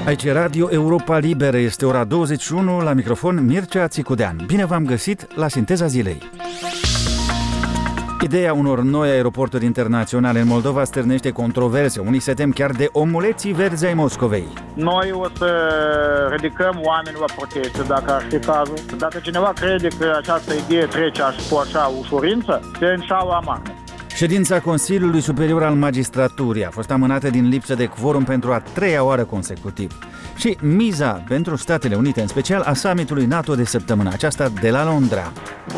Aici Radio Europa Liberă, este ora 21, la microfon Mircea Țicudean. Bine v-am găsit la Sinteza Zilei. Ideea unor noi aeroporturi internaționale în Moldova stârnește controverse. Unii se tem chiar de omuleții verzi ai Moscovei. Noi o să ridicăm oameni la proteste, dacă ar fi cazul. Dacă cineva crede că această idee trece cu așa ușurință, se înșală amarnic. Ședința Consiliului Superior al Magistraturii a fost amânată din lipsă de quorum pentru a treia oară consecutiv. Și miza pentru Statele Unite, în special a summitului NATO de săptămâna aceasta de la Londra.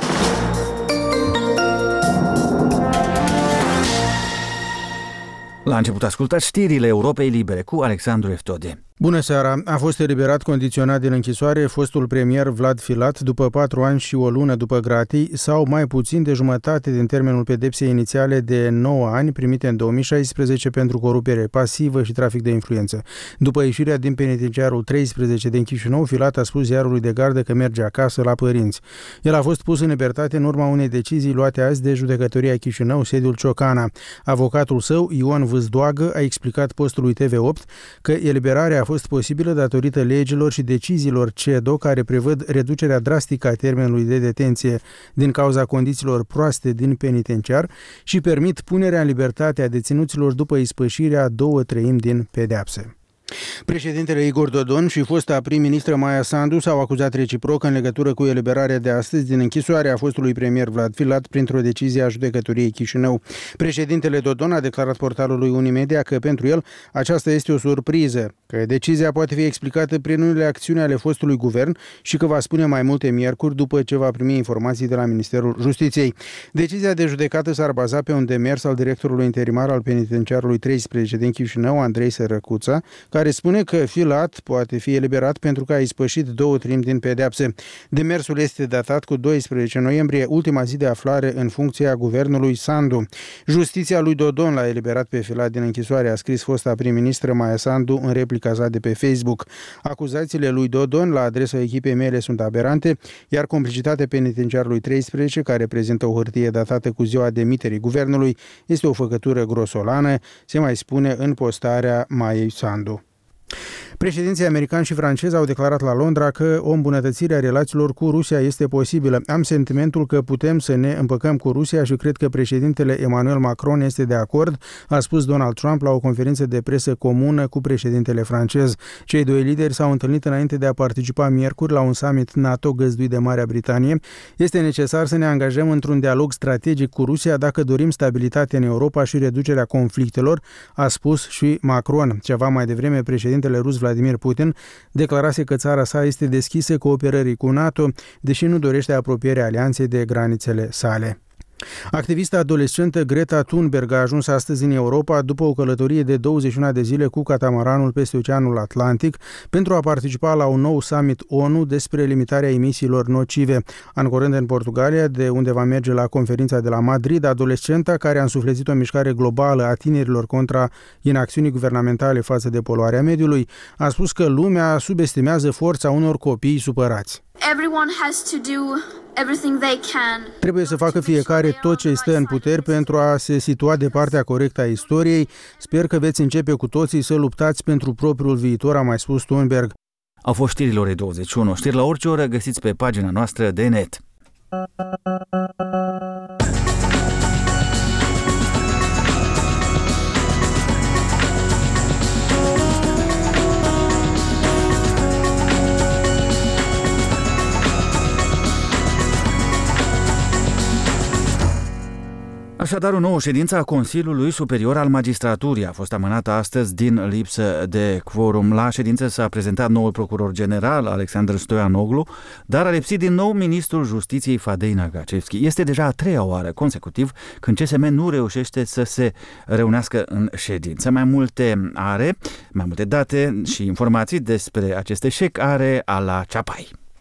La început ascultați știrile Europei Libere cu Alexandru Eftode. Bună seara! A fost eliberat condiționat din închisoare fostul premier Vlad Filat după 4 ani și o lună după gratii, sau mai puțin de jumătate din termenul pedepsei inițiale de 9 ani primite în 2016 pentru corupere pasivă și trafic de influență. După ieșirea din penitenciarul 13 din Chișinău, Filat a spus ziarului de gardă că merge acasă la părinți. El a fost pus în libertate în urma unei decizii luate azi de Judecătoria Chișinău, sediul Ciocana. Avocatul său, Ion Vâzdoagă, a explicat postului TV8 că eliberarea a fost posibilă datorită legilor și deciziilor CEDO care prevăd reducerea drastică a termenului de detenție din cauza condițiilor proaste din penitenciar și permit punerea în libertate a deținuților după ispășirea 2/3 din pedeapse. Președintele Igor Dodon și fosta prim-ministră Maia Sandu s-au acuzat reciproc în legătură cu eliberarea de astăzi din închisoare a fostului premier Vlad Filat printr-o decizie a Judecătoriei Chișinău. Președintele Dodon a declarat portalului Unimedia că pentru el aceasta este o surpriză, că decizia poate fi explicată prin unele acțiuni ale fostului guvern și că va spune mai multe miercuri după ce va primi informații de la Ministerul Justiției. Decizia de judecată s-ar baza pe un demers al directorului interimar al penitenciarului 13 din Chișinău, Andrei Sărăcuța, care spune că Filat poate fi eliberat pentru că a ispășit 2/3 din pedeapse. Demersul este datat cu 12 noiembrie, ultima zi de aflare în funcția guvernului Sandu. Justiția lui Dodon l-a eliberat pe Filat din închisoare, a scris fosta prim-ministră Maia Sandu în replica sa de pe Facebook. Acuzațiile lui Dodon la adresa echipei mele sunt aberante, iar complicitatea penitenciarului 13, care prezintă o hârtie datată cu ziua demiterii guvernului, este o făcătură grosolană, se mai spune în postarea Maiei Sandu. Președinții american și francezi au declarat la Londra că o îmbunătățire a relațiilor cu Rusia este posibilă. Am sentimentul că putem să ne împăcăm cu Rusia și cred că președintele Emmanuel Macron este de acord, a spus Donald Trump la o conferință de presă comună cu președintele francez. Cei doi lideri s-au întâlnit înainte de a participa miercuri la un summit NATO găzduit de Marea Britanie. Este necesar să ne angajăm într-un dialog strategic cu Rusia dacă dorim stabilitate în Europa și reducerea conflictelor, a spus și Macron. Ceva mai devreme, președintele rus Vladimir Putin declarase că țara sa este deschisă cooperării cu NATO, deși nu dorește apropierea alianței de granițele sale. Activista adolescentă Greta Thunberg a ajuns astăzi în Europa după o călătorie de 21 de zile cu catamaranul peste Oceanul Atlantic pentru a participa la un nou summit ONU despre limitarea emisiilor nocive. Ancorând în Portugalia, de unde va merge la conferința de la Madrid, adolescenta, care a însuflețit o mișcare globală a tinerilor contra inacțiunii guvernamentale față de poluarea mediului, a spus că lumea subestimează forța unor copii supărați. Trebuie să facă fiecare tot ce stă în puteri pentru a se situa de partea corectă a istoriei. Sper că veți începe cu toții să luptați pentru propriul viitor, a mai spus Thunberg. Au fost știrile orei 21. Știri la orice oră găsiți pe pagina noastră de net. Așadar, o nouă ședință a Consiliului Superior al Magistraturii a fost amânată astăzi din lipsă de quorum. La ședință s-a prezentat noul procuror general, Alexandru Stoianoglu, dar a lipsit din nou ministrul Justiției Fadei Nagacevski. Este deja a treia oară consecutiv când CSM nu reușește să se reunească în ședință. Mai multe date și informații despre acest eșec are Ala Ceapai.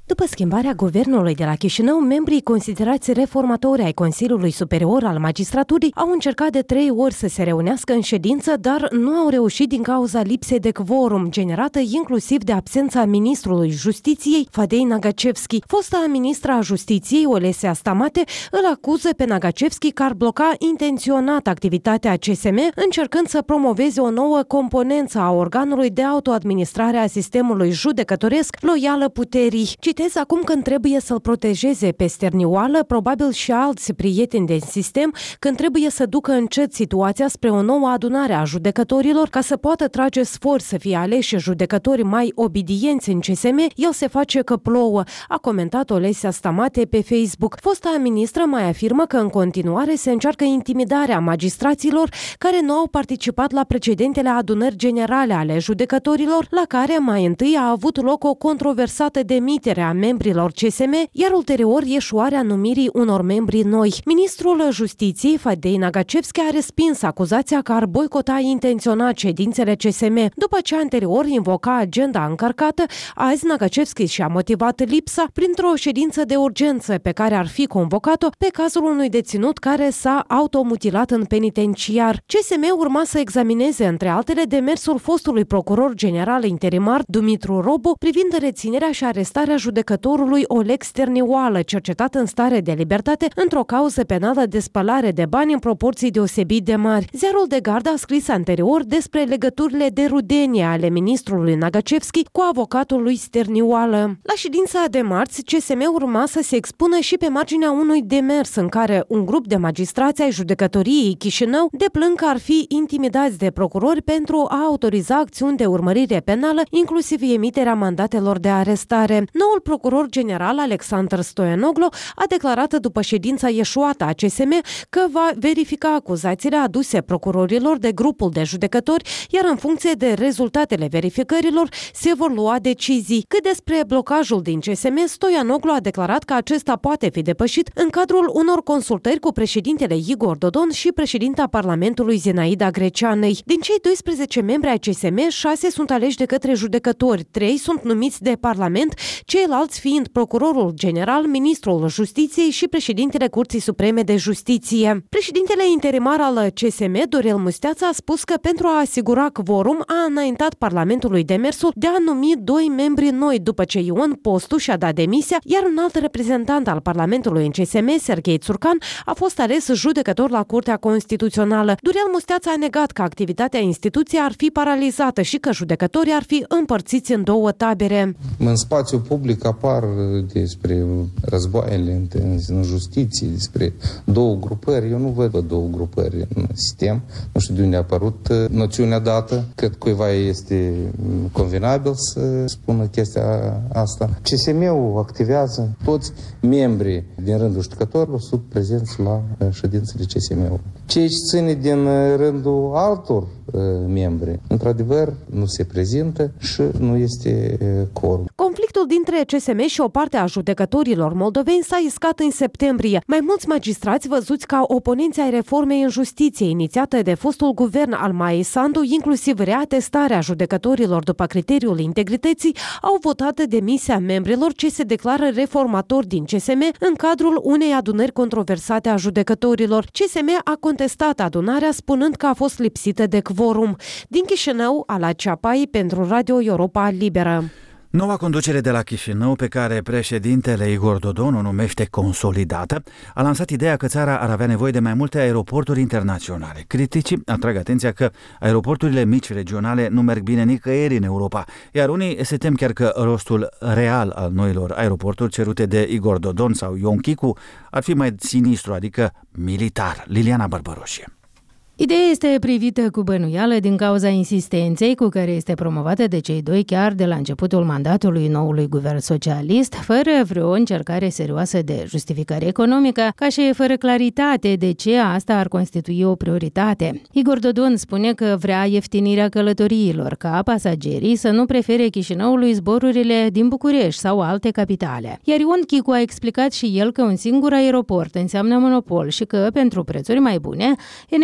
După schimbarea guvernului de la Chișinău, membrii considerați reformatori ai Consiliului Superior al Magistraturii au încercat de 3 ori să se reunească în ședință, dar nu au reușit din cauza lipsei de quorum, generată inclusiv de absența ministrului Justiției, Fadei Nagacevski. Fosta ministra a Justiției, Olesia Stamate, îl acuză pe Nagacevski că ar bloca intenționat activitatea CSM, încercând să promoveze o nouă componență a organului de autoadministrare a sistemului judecătoresc loială puterii. Citez acum: când trebuie să-l protejeze pe Sternioală, probabil și alți prieteni de sistem, când trebuie să ducă încet situația spre o nouă adunare a judecătorilor ca să poată trage sfor să fie aleși judecători mai obidienți în CSM, el se face că plouă, a comentat Olesia Stamate pe Facebook. Fosta ministră mai afirmă că în continuare se încearcă intimidarea magistraților care nu au participat la precedentele adunări generale ale judecătorilor, la care mai întâi a avut loc o controversată demitere a membrilor CSM, iar ulterior ieșuarea numirii unor membri noi. Ministrul Justiției, Fadei Nagacevski, a respins acuzația că ar boicota intenționat ședințele CSM. După ce anterior invoca agenda încărcată, azi Nagacevski și-a motivat lipsa printr-o ședință de urgență pe care ar fi convocat-o pe cazul unui deținut care s-a automutilat în penitenciar. CSM urma să examineze, între altele, demersul fostului procuror general interimar Dumitru Robu privind reținerea și arestarea judecătorului Oleg Sternioală, cercetat în stare de libertate într-o cauză penală de spălare de bani în proporții deosebit de mari. Ziarul de Gardă a scris anterior despre legăturile de rudenie ale ministrului Nagacevski cu avocatul lui Sternioală. La ședința de marți, CSM urma să se expună și pe marginea unui demers în care un grup de magistrați ai judecătoriei Chișinău deplâng că ar fi intimidați de procurori pentru a autoriza acțiuni de urmărire penală, inclusiv emiterea mandatelor de arestare. Noul procuror general, Alexandru Stoianoglu, a declarat după ședința ieșuată a CSM că va verifica acuzațiile aduse procurorilor de grupul de judecători, iar în funcție de rezultatele verificărilor se vor lua decizii. Cât despre blocajul din CSM, Stoianoglu a declarat că acesta poate fi depășit în cadrul unor consultări cu președintele Igor Dodon și președinta Parlamentului Zinaida Greceanei. Din cei 12 membri ai CSM, 6 sunt aleși de către judecători, 3 sunt numiți de Parlament, ceilalți fiind procurorul general, ministrul Justiției și președintele Curții Supreme de Justiție. Președintele interimar al CSM, Dorel Musteață, a spus că pentru a asigura quorum a înaintat Parlamentului demersul de a numi 2 membri noi după ce Ion Postu și-a dat demisia, iar un alt reprezentant al Parlamentului în CSM, Serghei Țurcan, a fost ales judecător la Curtea Constituțională. Dorel Musteață a negat că activitatea instituției ar fi paralizată și că judecătorii ar fi împărțiți în 2 tabere. În spațiu public apar despre războaiele în justiție, despre 2 grupări. Eu nu văd 2 grupări în sistem. Nu știu de unde a apărut noțiunea dată. Cred că cuiva este convenabil să spună chestia asta. CSM-ul activează, toți membrii din rândul judecătorilor sunt prezenți la ședințele CSM-ului. Ceea ce ține din rândul altor membri, într-adevăr, nu se prezintă și nu este quorum. Conflictul dintre CSM și o parte a judecătorilor moldoveni s-a iscat în septembrie. Mai mulți magistrați văzuți ca oponenți ai reformei în justiție inițiată de fostul guvern al Maiei Sandu, inclusiv reatestarea judecătorilor după criteriul integrității, au votat demisia membrilor ce se declară reformatori din CSM în cadrul unei adunări controversate a judecătorilor. CSM a contestat adunarea spunând că a fost lipsită de quorum. Din Chișinău, Ala Ceapai pentru Radio Europa Liberă. Noua conducere de la Chișinău, pe care președintele Igor Dodon o numește consolidată, a lansat ideea că țara ar avea nevoie de mai multe aeroporturi internaționale. Criticii atrag atenția că aeroporturile mici regionale nu merg bine nicăieri în Europa, iar unii se tem chiar că rostul real al noilor aeroporturi cerute de Igor Dodon sau Ion Chicu ar fi mai sinistru, adică militar. Liliana Barbăroșie. Ideea este privită cu bănuială din cauza insistenței cu care este promovată de cei 2 chiar de la începutul mandatului noului guvern socialist, fără vreo încercare serioasă de justificare economică, ca și fără claritate de ce asta ar constitui o prioritate. Igor Dodon spune că vrea ieftinirea călătoriilor, ca pasagerii să nu prefere Chișinăului zborurile din București sau alte capitale. Iar Ion Chicu a explicat și el că un singur aeroport înseamnă monopol și că, pentru prețuri mai bune, e nevoie de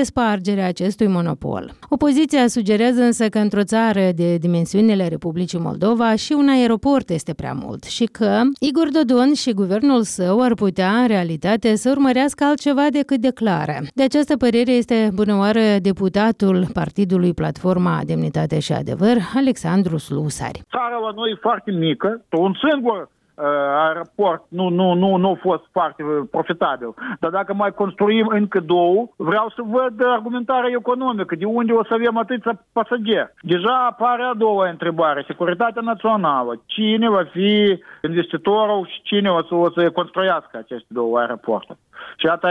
spargerea acestui monopol. Opoziția sugerează însă că într-o țară de dimensiunile Republicii Moldova și un aeroport este prea mult și că Igor Dodon și guvernul său ar putea, în realitate, să urmărească altceva decât declară. De această părere este bunăoară deputatul Partidului Platforma Demnitate și Adevăr, Alexandru Slusari. Țara la noi e foarte mică, un singur aeroport nu a fost foarte profitabil. Dar dacă mai construim încă două, vreau să văd argumentarea economică, de unde o să avem atâția pasageri. Deja apare a doua întrebare, securitatea națională. Cine va fi investitorul și cine o să construiască aceste două aeroporturi? Și iată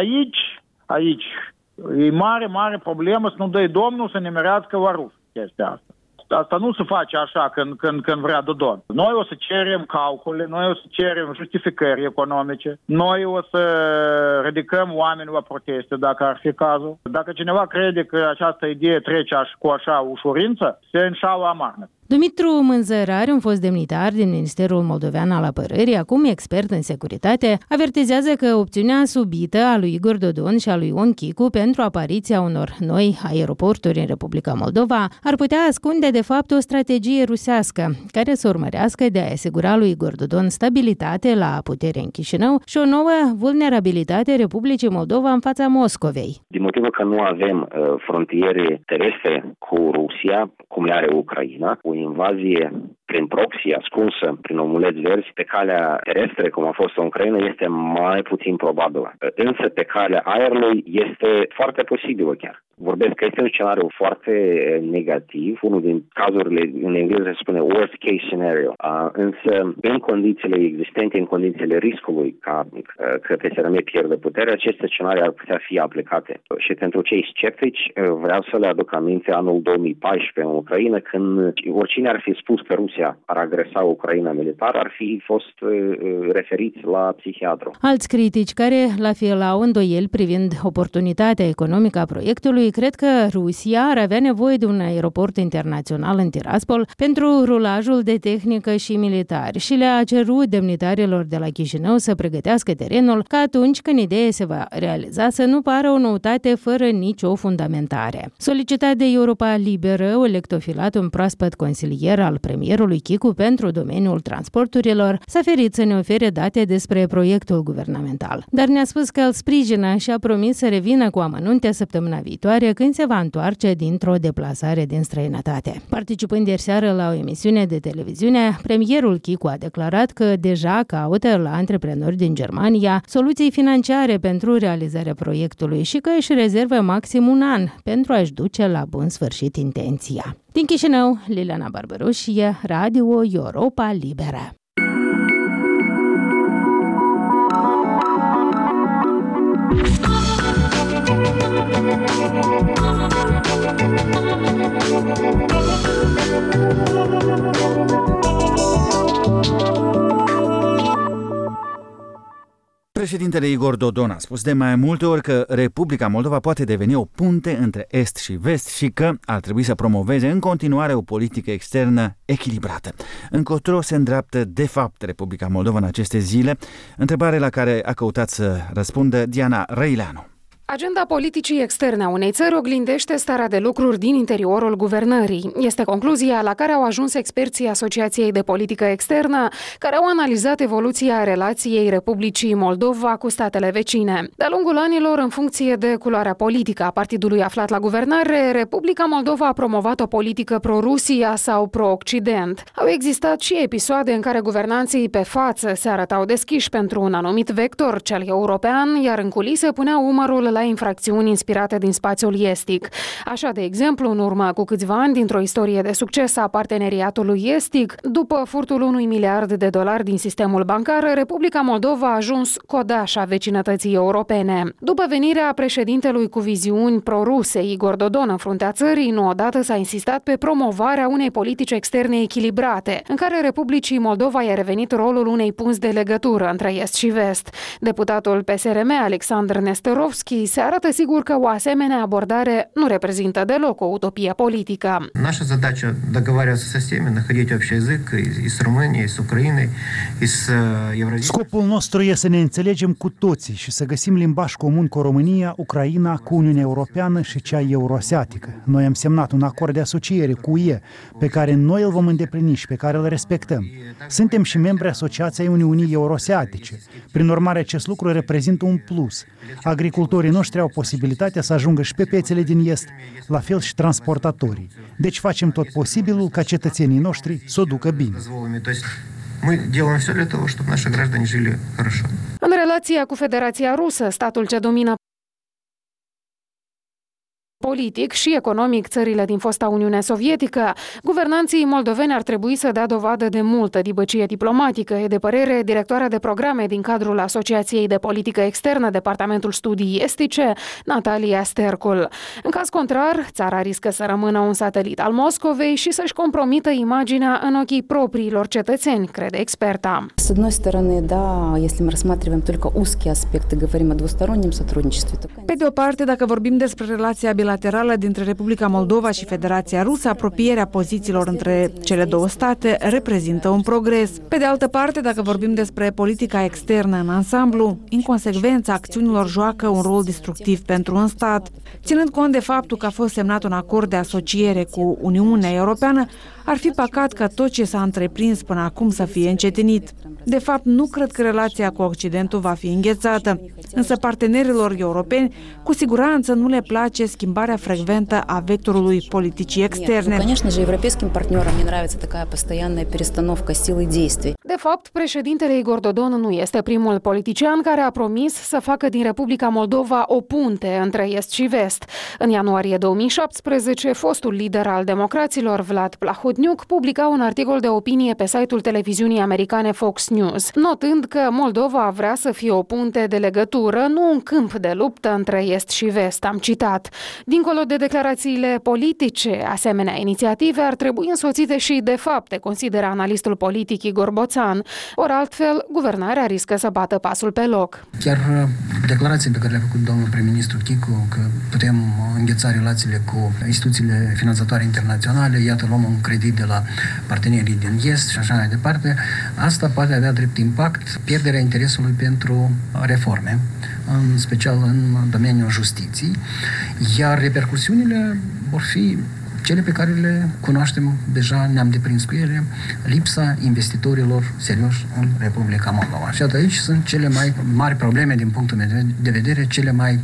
aici e mare problemă să nu dă Domnul să nimerească la rus chestia asta. Asta nu se face așa când vrea Dodon. Noi o să cerem calcule, noi o să cerem justificări economice, noi o să ridicăm oameni la proteste dacă ar fi cazul. Dacă cineva crede că această idee trece cu așa ușurință, se înșală amarnic. Dumitru Mânzărari, un fost demnitar din Ministerul Moldovean al Apărării, acum expert în securitate, avertizează că opțiunea subită a lui Igor Dodon și a lui Ion Chicu pentru apariția unor noi aeroporturi în Republica Moldova ar putea ascunde de fapt o strategie rusească care să urmărească de a asigura lui Igor Dodon stabilitate la putere în Chișinău și o nouă vulnerabilitate Republicii Moldova în fața Moscovei. Din motivul că nu avem frontiere terestre cu Rusia, cum le are Ucraina, o invazie prin proxy ascunsă, prin omuleți verzi, pe calea terestre, cum a fost în Ucraina, este mai puțin probabilă. Însă pe calea aerului este foarte posibilă chiar. Vorbesc că este un scenariu foarte negativ, unul din cazurile, în engleză se spune worst case scenario. Însă, în condițiile existente, în condițiile riscului ca PSRM pierde putere, aceste scenarii ar putea fi aplicate. Și pentru cei sceptici, vreau să le aduc aminte anul 2014 în Ucraina, când oricine ar fi spus că Rusia ar agresa Ucraina militar, ar fi fost referiți la psihiatru. Alți critici care la fel au îndoieli privind oportunitatea economică a proiectului cred că Rusia ar avea nevoie de un aeroport internațional în Tiraspol pentru rulajul de tehnică și militari și le-a cerut demnitarilor de la Chișinău să pregătească terenul ca atunci când ideea se va realiza să nu pară o noutate fără nicio fundamentare. Solicitat de Europa Liberă, Oleg Tofilat, un proaspăt consilier al premierului Chicu pentru domeniul transporturilor, s-a ferit să ne ofere date despre proiectul guvernamental. Dar ne-a spus că îl sprijină și a promis să revină cu amănunte săptămâna viitoare când se va întoarce dintr-o deplasare din străinătate. Participând ieri seară la o emisiune de televiziune, premierul Chicu a declarat că deja caută la antreprenori din Germania soluții financiare pentru realizarea proiectului și că își rezervă maxim un an pentru a-și duce la bun sfârșit intenția. Din Chișinău, Liliana Barbaroșie, Radio Europa Liberă. Președintele Igor Dodon a spus de mai multe ori că Republica Moldova poate deveni o punte între est și vest și că ar trebui să promoveze în continuare o politică externă echilibrată. Încotro se îndreaptă de fapt Republica Moldova în aceste zile, întrebare la care a căutat să răspundă Diana Răileanu. Agenda politicii externe a unei țări oglindește starea de lucruri din interiorul guvernării. Este concluzia la care au ajuns experții Asociației de Politică Externă, care au analizat evoluția relației Republicii Moldova cu statele vecine. De-a lungul anilor, în funcție de culoarea politică a partidului aflat la guvernare, Republica Moldova a promovat o politică pro-Rusia sau pro-Occident. Au existat și episoade în care guvernanții pe față se arătau deschiși pentru un anumit vector, cel european, iar în culise puneau umărul la infracțiuni inspirate din spațiul estic. Așa, de exemplu, în urmă cu câțiva ani, dintr-o istorie de succes a parteneriatului estic, după furtul $1 miliard din sistemul bancar, Republica Moldova a ajuns codașa vecinătății europene. După venirea președintelui cu viziuni pro-ruse, Igor Dodon, în fruntea țării, nu odată s-a insistat pe promovarea unei politici externe echilibrate, în care Republicii Moldova i-a revenit rolul unei punți de legătură între est și vest. Deputatul PSRM, Alexandru Nestorovski, se arată sigur că o asemenea abordare nu reprezintă deloc o utopie politică. Наша задача договариваться со всеми, находить общий язык и с Румынией, и с Украиной, и с Евразией. Scopul nostru este să ne înțelegem cu toții și să găsim limbaj comun cu România, Ucraina, cu Uniunea Europeană și cea euroasiatică. Noi am semnat un acord de asociere cu UE pe care noi îl vom îndeplini și pe care îl respectăm. Suntem și membri Asociației Uniunii Euroasiatice. Prin urmare, acest lucru reprezintă un plus. Agricultorii noștri au posibilitatea să ajungă și pe piețele din Est, la fel și transportatorii. Deci facem tot posibilul ca cetățenii noștri să o ducă bine. În relația cu Federația Rusă, statul ce domină politic și economic țările din fosta Uniune Sovietică, guvernanții moldoveni ar trebui să dea dovadă de multă dibăcie diplomatică, e de părere directoarea de programe din cadrul Asociației de Politică Externă, Departamentul Studii Estice, Natalia Stercul. În caz contrar, țara riscă să rămână un satelit al Moscovei și să-și compromită imaginea în ochii propriilor cetățeni, crede experta. С одной стороны, да, если мы рассматриваем только узкие аспекты, говорим о двустороннем сотрудничестве. Pe de o parte, dacă vorbim despre relația bilaterală dintre Republica Moldova și Federația Rusă, apropierea pozițiilor între cele două state reprezintă un progres. Pe de altă parte, dacă vorbim despre politica externă în ansamblu, inconsecvența acțiunilor joacă un rol destructiv pentru un stat. Ținând cont de faptul că a fost semnat un acord de asociere cu Uniunea Europeană, ar fi păcat ca tot ce s-a întreprins până acum să fie încetinit. De fapt, nu cred că relația cu Occidentul va fi înghețată, însă partenerilor europeni cu siguranță nu le place schimbarea frecventă a vectorului politicii externe. De fapt, președintele Igor Dodon nu este primul politician care a promis să facă din Republica Moldova o punte între Est și Vest. În ianuarie 2017, fostul lider al democraților, Vlad Plahotniuc, publica un articol de opinie pe site-ul televiziunii americane Fox News, notând că Moldova vrea să fie o punte de legătură, nu un câmp de luptă între Est și Vest, am citat. Dincolo de declarațiile politice, asemenea inițiative ar trebui însoțite și de fapte, consideră analistul politic Igor Boțan. Ori altfel, guvernarea riscă să bată pasul pe loc. Chiar declarația pe care le-a făcut domnul prim-ministru Chicu, că putem îngheța relațiile cu instituțiile finanțatoare internaționale, iată, luăm un credit de la partenerii din Est și așa mai departe, asta poate avea drept impact pierderea interesului pentru reforme, în special în domeniul justiției, iar repercusiunile vor fi cele pe care le cunoaștem deja, ne-am deprins cu ele, lipsa investitorilor serioși în Republica Moldova. Și aici sunt cele mai mari probleme din punctul meu de vedere, cele mai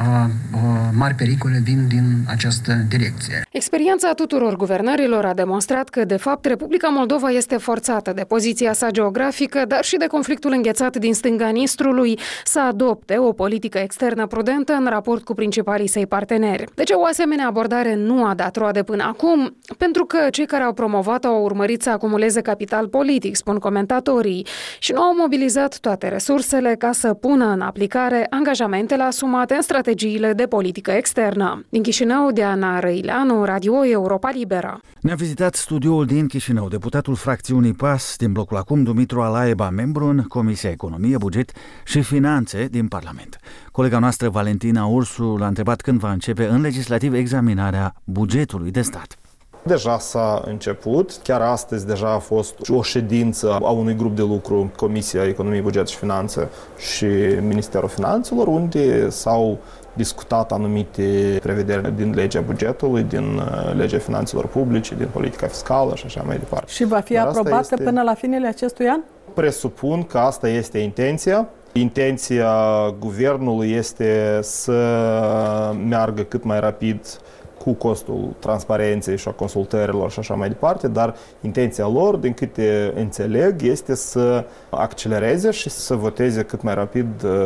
mari pericole vin din această direcție. Experiența tuturor guvernărilor a demonstrat că, de fapt, Republica Moldova este forțată de poziția sa geografică, dar și de conflictul înghețat din stânga Nistrului, să adopte o politică externă prudentă în raport cu principalii săi parteneri. De ce o asemenea abordare nu a dat roade până acum? Pentru că cei care au promovat-o au urmărit să acumuleze capital politic, spun comentatorii, și nu au mobilizat toate resursele ca să pună în aplicare angajamentele asumate în strategiile de politică externă. Din Chișinău, Diana Răileanu, Radio Europa Liberă. Ne-a vizitat studioul din Chișinău deputatul fracțiunii PAS din blocul acum, Dumitru Alaiba, membru în Comisia Economie, Buget și Finanțe din Parlament. Colega noastră, Valentina Ursu, l-a întrebat când va începe în legislativ examinarea bugetului de stat. Deja s-a început, chiar astăzi deja a fost o ședință a unui grup de lucru, Comisia Economie, Buget și Finanțe și Ministerul Finanțelor, unde s-au discutat anumite prevederi din legea bugetului, din legea finanțelor publice, din politica fiscală și așa mai departe. Și va fi aprobată până la finele acestui an? Presupun că asta este intenția. Intenția guvernului este să meargă cât mai rapid cu costul transparenței și a consultărilor și așa mai departe, dar intenția lor, din câte înțeleg, este să accelereze și să voteze cât mai rapid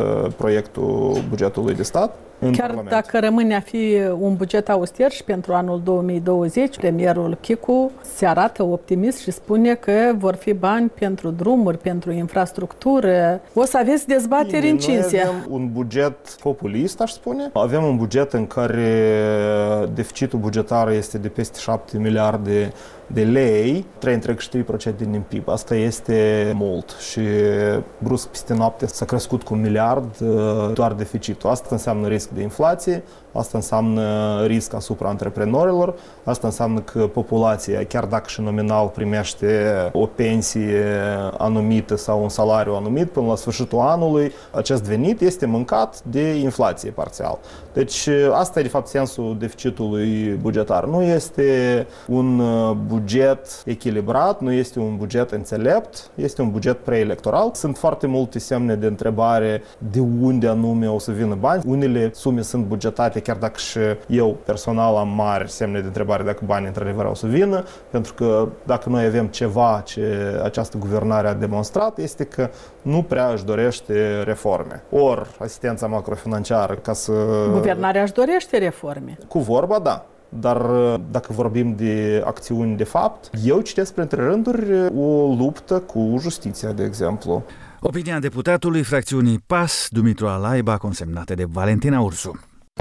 proiectul bugetului de stat. Chiar dacă rămâne a fi un buget auster și pentru anul 2020, premierul Chicu se arată optimist și spune că vor fi bani pentru drumuri, pentru infrastructură. O să aveți dezbateri în cinzia. Noi avem un buget populist, aș spune. Avem un buget în care deficitul bugetar este de peste 7 miliarde de lei, 3,3% din PIB. Asta este mult și brusc peste noapte s-a crescut cu 1 miliard doar deficitul. Asta înseamnă risc este de inflație, asta înseamnă risc asupra antreprenorilor, asta înseamnă că populația, chiar dacă și nominal primește o pensie anumită sau un salariu anumit, până la sfârșitul anului, acest venit este mâncat de inflație parțial. Deci asta e de fapt sensul deficitului bugetar. Nu este un buget echilibrat, nu este un buget înțelept, este un buget preelectoral. Sunt foarte multe semne de întrebare de unde anume o să vină bani. Unele sume sunt bugetate, chiar dacă și eu personal am mari semne de întrebare dacă banii într-adevăr o să vină, pentru că dacă noi avem ceva ce această guvernare a demonstrat, este că nu prea își dorește reforme. Ori asistența macrofinanciară ca să... Guvernarea își dorește reforme. Cu vorba, da. Dar dacă vorbim de acțiuni de fapt, eu citesc printre rânduri o luptă cu justiția, de exemplu. Opinia deputatului fracțiunii PAS, Dumitru Alaiba, consemnată de Valentina Ursu.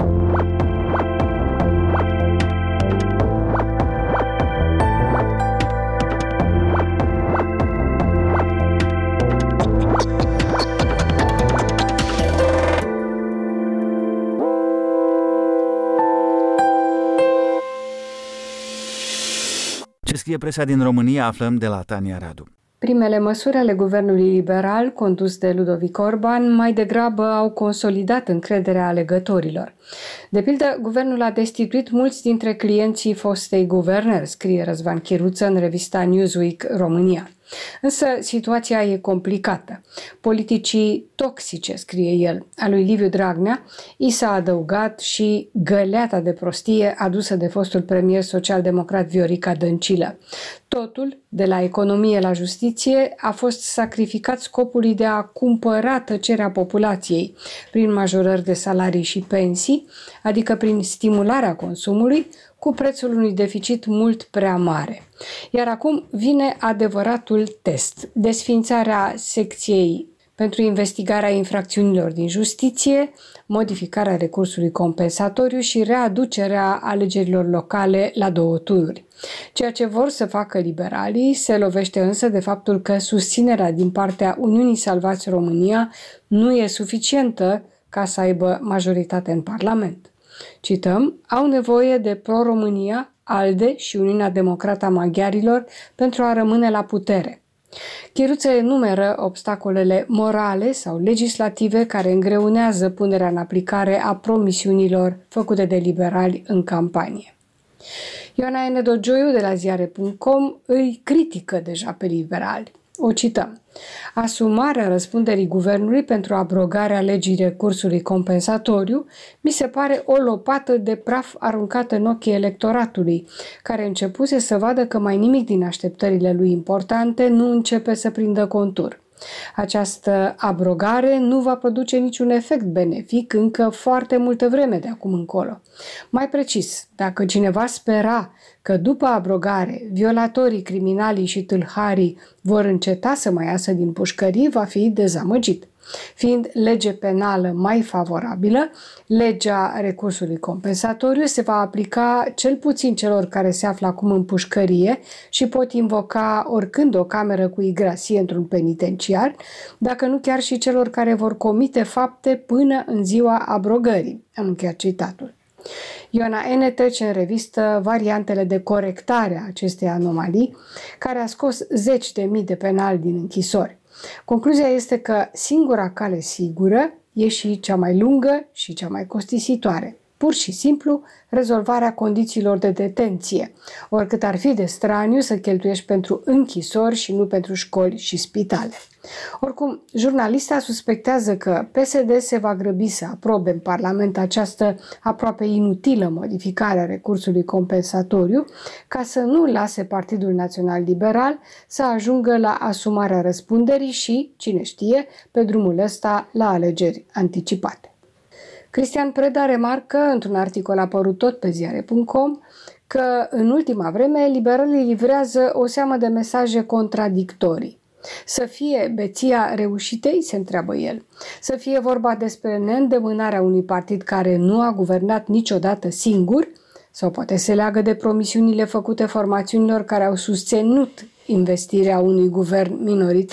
Ce scrie presa din România aflăm de la Tania Radu. Primele măsuri ale guvernului liberal, condus de Ludovic Orban, mai degrabă au consolidat încrederea alegătorilor. De pildă, guvernul a destituit mulți dintre clienții fostei guvernări, scrie Răzvan Chiruță în revista Newsweek România. Însă situația e complicată. Politicii toxice, scrie el, a lui Liviu Dragnea, i s-a adăugat și găleata de prostie adusă de fostul premier social-democrat Viorica Dăncilă. Totul, de la economie la justiție, a fost sacrificat scopului de a cumpăra tăcerea populației prin majorări de salarii și pensii, adică prin stimularea consumului, cu prețul unui deficit mult prea mare. Iar acum vine adevăratul test, desființarea secției pentru investigarea infracțiunilor din justiție, modificarea recursului compensatoriu și readucerea alegerilor locale la 2 tururi. Ceea ce vor să facă liberalii se lovește însă de faptul că susținerea din partea Uniunii Salvați România nu e suficientă ca să aibă majoritate în Parlament. Cităm, au nevoie de Pro-România, ALDE și Uniunea Democrată a Maghiarilor pentru a rămâne la putere. Chiruță enumeră obstacolele morale sau legislative care îngreunează punerea în aplicare a promisiunilor făcute de liberali în campanie. Ioana Enedogioiu de la ziare.com îi critică deja pe liberali. O cităm. Asumarea răspunderii guvernului pentru abrogarea legii recursului compensatoriu mi se pare o lopată de praf aruncată în ochii electoratului, care începuse să vadă că mai nimic din așteptările lui importante nu începe să prindă contur. Această abrogare nu va produce niciun efect benefic încă foarte multă vreme de acum încolo. Mai precis, dacă cineva spera că după abrogare violatorii, criminalii și tâlharii vor înceta să mai iasă din pușcării, va fi dezamăgit. Fiind lege penală mai favorabilă, legea recursului compensatoriu se va aplica cel puțin celor care se află acum în pușcărie și pot invoca oricând o cameră cu igrasie într-un penitenciar, dacă nu chiar și celor care vor comite fapte până în ziua abrogării. Am încheiat citatul. Ioana N. trece în revistă variantele de corectare a acestei anomalii, care a scos 10.000 de penali din închisori. Concluzia este că singura cale sigură e și cea mai lungă și cea mai costisitoare. Pur și simplu, rezolvarea condițiilor de detenție, oricât ar fi de straniu să cheltuiești pentru închisori și nu pentru școli și spitale. Oricum, jurnalista suspectează că PSD se va grăbi să aprobe în Parlament această aproape inutilă modificare a recursului compensatoriu, ca să nu lase Partidul Național Liberal să ajungă la asumarea răspunderii și, cine știe, pe drumul ăsta la alegeri anticipate. Cristian Preda remarcă, într-un articol apărut tot pe ziare.com, că în ultima vreme liberalii livrează o seamă de mesaje contradictorii. Să fie beția reușitei, se întreabă el. Să fie vorba despre neîndemânarea unui partid care nu a guvernat niciodată singur, sau poate se leagă de promisiunile făcute formațiunilor care au susținut investirea unui guvern minoritar.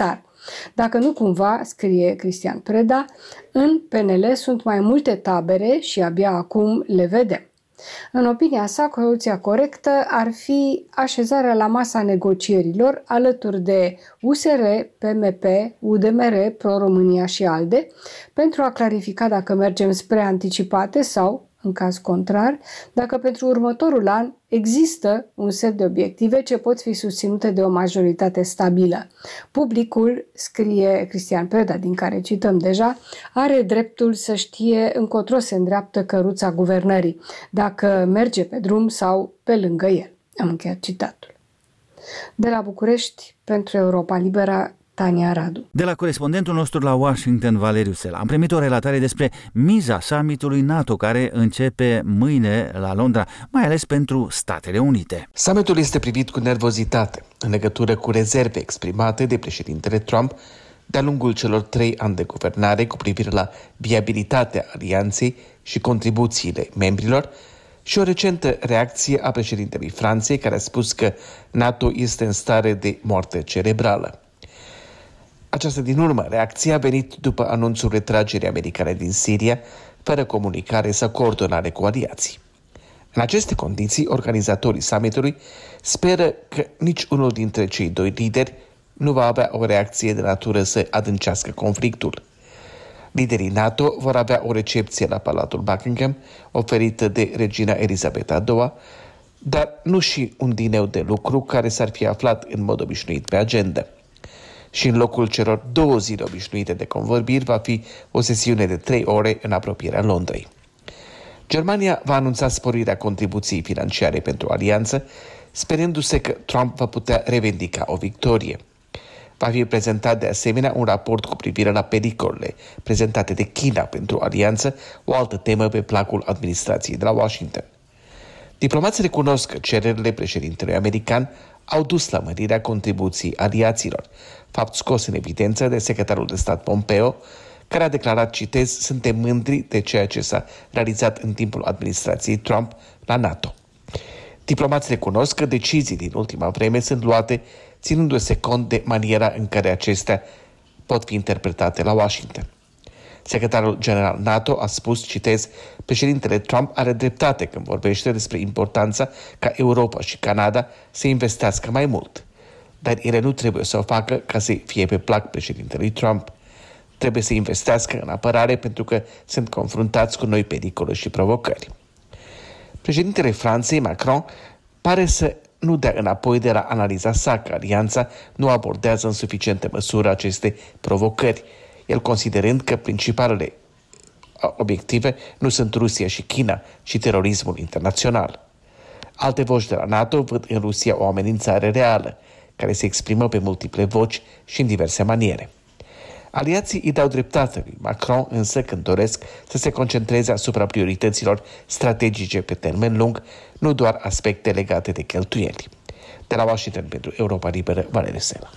Dacă nu cumva, scrie Cristian Preda, în PNL sunt mai multe tabere și abia acum le vedem. În opinia sa, soluția corectă ar fi așezarea la masa negocierilor alături de USR, PMP, UDMR, Pro-România și ALDE, pentru a clarifica dacă mergem spre anticipate sau, în caz contrar, dacă pentru următorul an există un set de obiective ce pot fi susținute de o majoritate stabilă. Publicul, scrie Cristian Preda, din care cităm deja, are dreptul să știe încotro se îndreaptă căruța guvernării, dacă merge pe drum sau pe lângă el. Am încheiat citatul. De la București, pentru Europa Liberă, Tania Radu. De la corespondentul nostru la Washington, Valeriu Sela, am primit o relatare despre miza summitului NATO care începe mâine la Londra, mai ales pentru Statele Unite. Summitul este privit cu nervozitate în legătură cu rezerve exprimate de președintele Trump de-a lungul celor 3 ani de guvernare cu privire la viabilitatea alianței și contribuțiile membrilor și o recentă reacție a președintelui Franței care a spus că NATO este în stare de moarte cerebrală. Această din urmă reacție a venit după anunțul retragerii americane din Siria, fără comunicare sau coordonare cu aliații. În aceste condiții, organizatorii summitului speră că nici unul dintre cei 2 lideri nu va avea o reacție de natură să adâncească conflictul. Liderii NATO vor avea o recepție la Palatul Buckingham, oferită de regina Elisabeta II, dar nu și un dineu de lucru care s-ar fi aflat în mod obișnuit pe agenda. Și în locul celor 2 zile obișnuite de convorbiri va fi o sesiune de 3 ore în apropierea Londrei. Germania va anunța sporirea contribuției financiare pentru alianță, sperându-se că Trump va putea revendica o victorie. Va fi prezentat de asemenea un raport cu privire la pericolele prezentate de China pentru alianță, o altă temă pe placul administrației de la Washington. Diplomații recunosc că cererile președintelui american au dus la mărirea contribuției aliaților, fapt scos în evidență de secretarul de stat Pompeo, care a declarat, citez, suntem mândri de ceea ce s-a realizat în timpul administrației Trump la NATO. Diplomații recunosc că decizii din ultima vreme sunt luate ținându-se cont de maniera în care acestea pot fi interpretate la Washington. Secretarul general NATO a spus, citez, președintele Trump are dreptate când vorbește despre importanța ca Europa și Canada să investească mai mult. Dar ele nu trebuie să o facă ca să fie pe plac președintelui Trump. Trebuie să investească în apărare pentru că sunt confruntați cu noi pericole și provocări. Președintele Franței, Macron, pare să nu dea înapoi de la analiza sa că alianța nu abordează în suficientă măsură aceste provocări, el considerând că principalele obiective nu sunt Rusia și China, ci terorismul internațional. Alte voci de la NATO văd în Rusia o amenințare reală, care se exprimă pe multiple voci și în diverse maniere. Aliații îi dau dreptate lui Macron, însă când doresc să se concentreze asupra priorităților strategice pe termen lung, nu doar aspecte legate de cheltuieli. De la Washington pentru Europa Liberă, Valeriu Sela.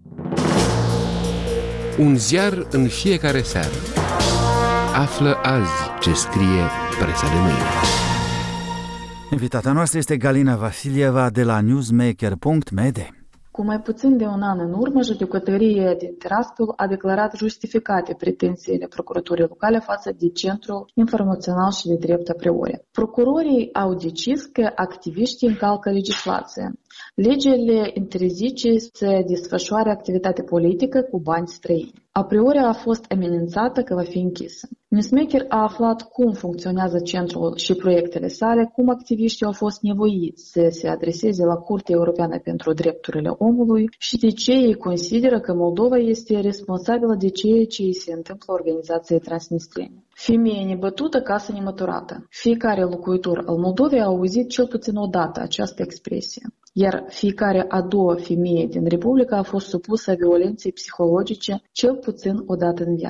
Un ziar în fiecare seară. Află azi ce scrie presa de mâine. Invitata noastră este Galina Vasilieva de la newsmaker.md. Cu mai puțin de un an în urmă, judecătoria din Tiraspol a declarat justificate pretențiile procuraturii locale față de Centrul Informațional și de Drept a priori. Procurorii au decis că activiștii încalcă legislația. Legile interzice să desfășoare activitate politică cu bani străini. A priori a fost amenințată că va fi închisă. Newsmaker a aflat cum funcționează centrul și proiectele sale, cum activiștii au fost nevoiți să se adreseze la Curtea Europeană pentru Drepturile Omului și de ce ei consideră că Moldova este responsabilă de ceea ce îi se întâmplă organizației transnistriene. Femeie nebătută, casă nemăturată. Fiecare locuitor al Moldovei a auzit cel puțin o dată această expresie, iar fiecare a doua femeie din Republica a fost supusă violenței psihologice cel puțin o dată în viață.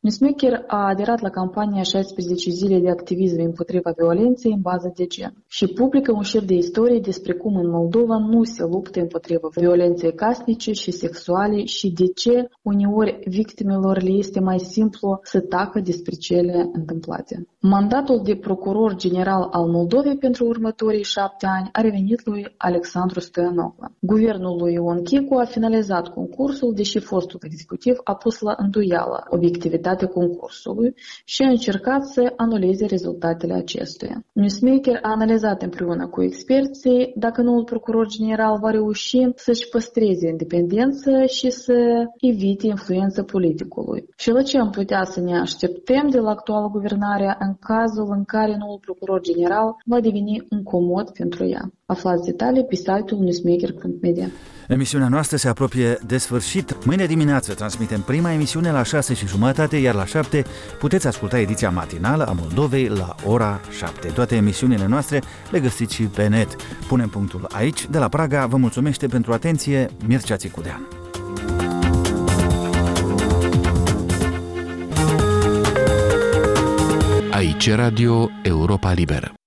Newsmaker a aderat la campania 16 zile de activism împotriva violenței în bază de gen și publică un șir de istorie despre cum în Moldova nu se luptă împotriva violenței casnice și sexuale și de ce uneori victimelor le este mai simplu să tacă despre cele întâmplate. Mandatul de procuror general al Moldovei pentru următorii 7 ani a revenit lui Alexandru Stoianoglu. Guvernul lui Ion Chicu a finalizat concursul, deși fostul executiv a pus la îndoială obiectivitatea concursului și a încercat să anuleze rezultatele acestuia. Newsmaker a analizat împreună cu experții dacă noul procuror general va reuși să-și păstreze independență și să evite influența politicului. Și la ce am putea să ne așteptăm de la actuala guvernare în cazul în care noul procuror general va deveni un comod pentru ea. Aflați detalii pe site-ul newsmaker.media. Emisiunea noastră se apropie de sfârșit. Mâine dimineață transmitem prima emisiune la 6:30, iar la 7 puteți asculta ediția matinală a Moldovei la ora 7. Toate emisiunile noastre le găsiți și pe net. Punem punctul aici. De la Praga vă mulțumește pentru atenție Mircea Țicudean. Aici Radio Europa Liberă.